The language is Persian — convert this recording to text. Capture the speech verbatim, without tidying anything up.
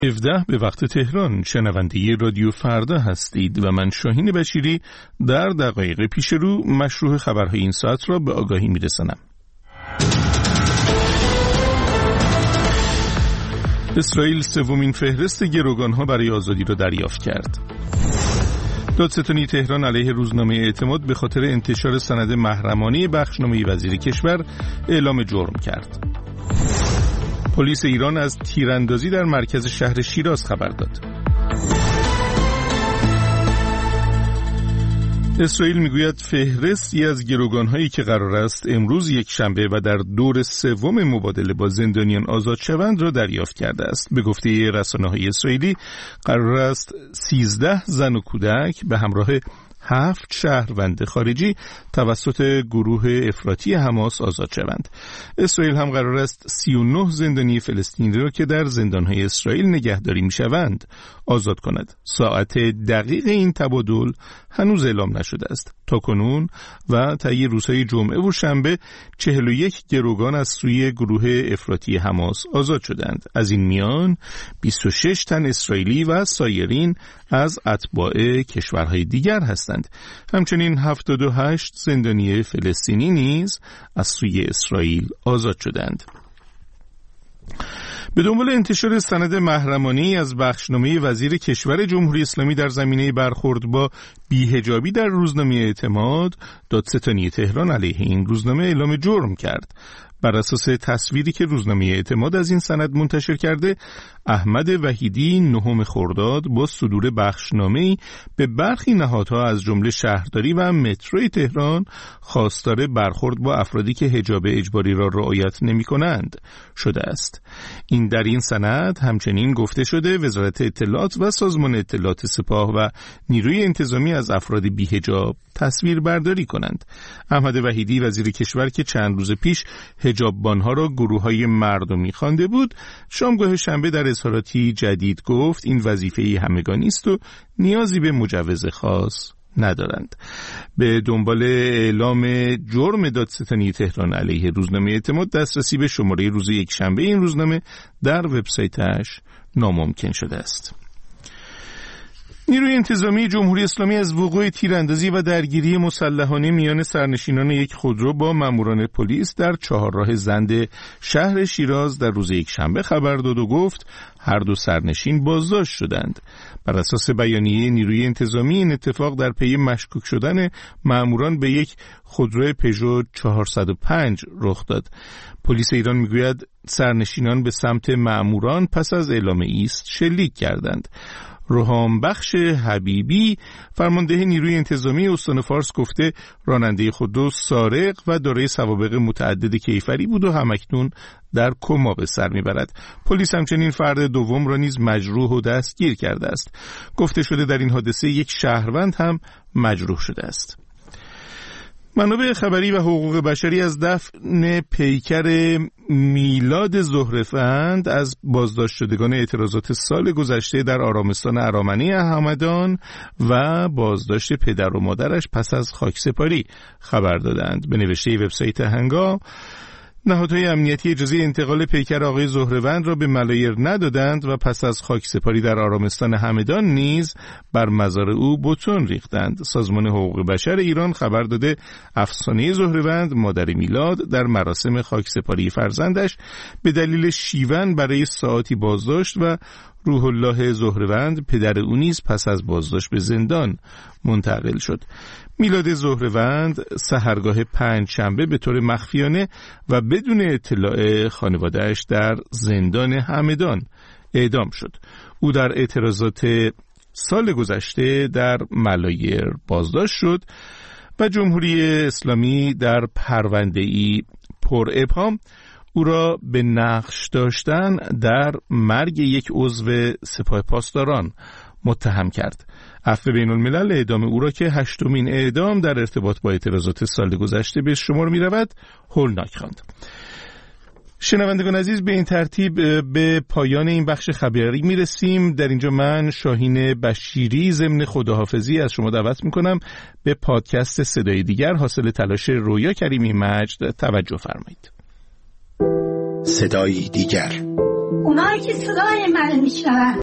هفده به وقت تهران شنونده رادیو فردا هستید و من شاهین بشیری در دقایق پیش رو مشروع خبرهای این ساعت را به آگاهی میرسانم. اسرائیل سومین فهرست گروگانها برای آزادی را دریافت کرد. دادستانی تهران علیه روزنامه اعتماد به خاطر انتشار سند محرمانه بخشنامه وزیر کشور اعلام جرم کرد. پلیس ایران از تیراندازی در مرکز شهر شیراز خبر داد. اسرائیل میگوید فهرستی از گروگان‌هایی که قرار است امروز یک شنبه و در دور سوم مبادله با زندانیان آزاد شوند را دریافت کرده است. به گفته رسانه‌های اسرائیلی قرار است سیزده زن و کودک به همراه هفت شهروند خارجی توسط گروه افراطی حماس آزاد شوند. اسرائیل هم قرار است سی و نه زندانی فلسطینی را که در زندانهای اسرائیل نگهداری می شوند آزاد کند. ساعت دقیق این تبادل هنوز اعلام نشده است. تا کنون و طی روزهای جمعه و شنبه چهل و یک گروگان از سوی گروه افراطی حماس آزاد شدند. از این میان بیست و شش تن اسرائیلی و سایرین از اتباع کشورهای دیگر هستند. همچنین هفتاد و هشت زندانی فلسطینی نیز از سوی اسرائیل آزاد شدند. به دنبال انتشار سند محرمانه‌ای از بخشنامه وزیر کشور جمهوری اسلامی در زمینه برخورد با بی‌حجابی در روزنامه اعتماد، دادستانی تهران علیه این روزنامه اعلام جرم کرد. بر اساس تصویری که روزنامه اعتماد از این سند منتشر کرده، احمد وحیدی نهم خرداد با صدور بخشنامه‌ای به برخی نهادها از جمله شهرداری و متروی تهران خواستار برخورد با افرادی که حجاب اجباری را رعایت نمی‌کنند شده است. این در این سند همچنین گفته شده وزارت اطلاعات و سازمان اطلاعات سپاه و نیروی انتظامی از افراد بی‌حجاب تصویر برداری کنند. احمد وحیدی وزیر کشور که چند روز پیش حجاببانها را گروه‌های مردمی خوانده بود، شامگاه شنبه در اظهاراتی جدید گفت این وظیفه‌ای همگانی است و نیازی به مجوز خاص ندارند. به دنبال اعلام جرم دادستانی تهران علیه روزنامه اعتماد، دسترسی به شماره روز یک شنبه این روزنامه در وبسایتش ناممکن شده است. نیروی انتظامی جمهوری اسلامی از وقوع تیراندازی و درگیری مسلحانه میان سرنشینان یک خودرو با ماموران پلیس در چهارراه زند شهر شیراز در روز یک شنبه خبر داد و گفت هر دو سرنشین بازداشت شدند. بر اساس بیانیه نیروی انتظامی این اتفاق در پی مشکوک شدن ماموران به یک خودرو پژو چهارصد و پنج رخ داد. پلیس ایران میگوید سرنشینان به سمت ماموران پس از اعلام ایست شلیک کردند. روحام بخش حبیبی فرمانده نیروی انتظامی استان فارس گفته راننده خودرو سارق و دارای سوابق متعدد کیفری بود و همکنون در کما به سر میبرد. پلیس همچنین فرد دوم را نیز مجروح و دستگیر کرده است. گفته شده در این حادثه یک شهروند هم مجروح شده است. منابع خبری و حقوق بشری از دفن پیکر میلاد زهره‌فند از بازداشت شدگان اعتراضات سال گذشته در آرامستان ارامنه همدان و بازداشت پدر و مادرش پس از خاکسپاری خبر دادند. به نوشته وبسایت هنگام، نهادهای امنیتی اجازه انتقال پیکر آقای زهره‌فند را به ملایر ندادند و پس از خاکسپاری در آرامستان همدان نیز بر مزار او بتون ریختند. سازمان حقوق بشر ایران خبر داده افسانه زهره‌فند مادر میلاد در مراسم خاکسپاری فرزندش به دلیل شیون برای ساعاتی بازداشت و روح الله زهره‌فند پدر او نیز پس از بازداشت به زندان منتقل شد. میلاد زهره‌فند سحرگاه پنج شنبه به طور مخفیانه و بدون اطلاع خانواده‌اش در زندان همدان اعدام شد. او در اعتراضات سال گذشته در ملایر بازداشت شد و جمهوری اسلامی در پرونده‌ای پر ابهام او را به نقش داشتن در مرگ یک عضو سپاه پاسداران متهم کرد. عفو بین الملل اعدام او را که هشتمین اعدام در ارتباط با اعتراضات سال گذشته به شمار می رود هولناک خواند. شنوندگان عزیز، به این ترتیب به پایان این بخش خبری می رسیم. در اینجا من شاهین بشیری ضمن خداحافظی از شما دعوت می کنم به پادکست صدای دیگر حاصل تلاش رویا کریمی مجد توجه فرمایید. صدای دیگر اونایی که صدای من میشنون